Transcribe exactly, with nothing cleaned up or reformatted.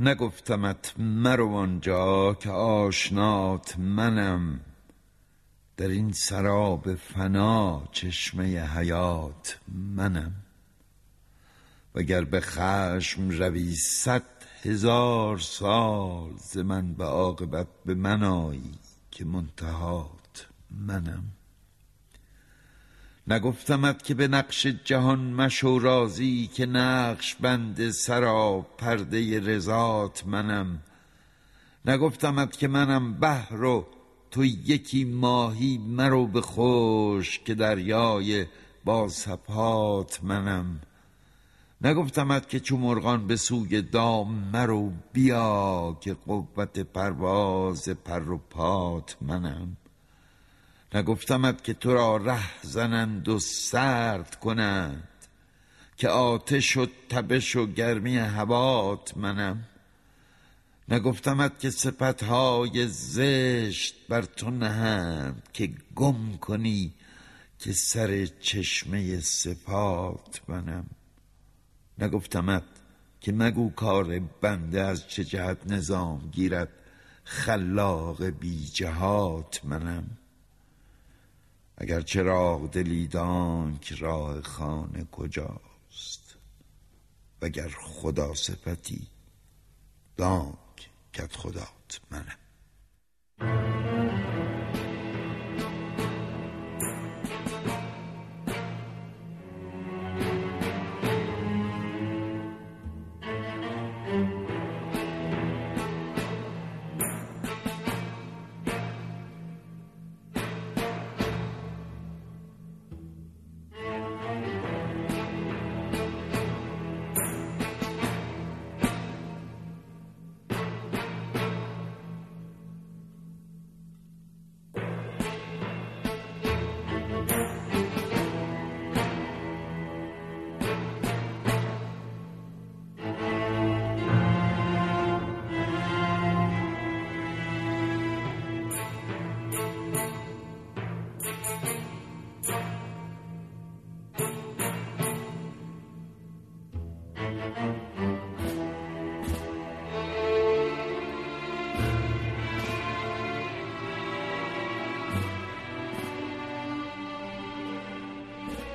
نگفتمت مرو آنجا که آشنات منم، در این سراب فنا چشمه حیات منم. وگر به خشم روی صد هزار سال، ز من به عاقبت به من آیی که منتهات منم. نگفتمت که به نقش جهان مشو راضی، که نقش بند سرا پرده رضات منم. نگفتمت که منم بحر و تو یکی ماهی، مرو به خشک که دریای با سبحات منم. نگفتمت که چو مرغان به سوی دام مرو بیا، که قوت پرواز پر و پات منم. نگفتمت که تو را ره زنند و سرد کنند، که آتش و تبش و گرمی هوات منم. نگفتمت که صفتهای زشت بر تو نهند، که گم کنی که سر چشمه صفات منم. نگفتمت که مگو کار بنده از چه جهت نظام گیرد، خلاق بی جهات منم. اگر چراغ دلی دانک راه خانه کجاست، وگر خدا صفتی دانک کدخدات منم.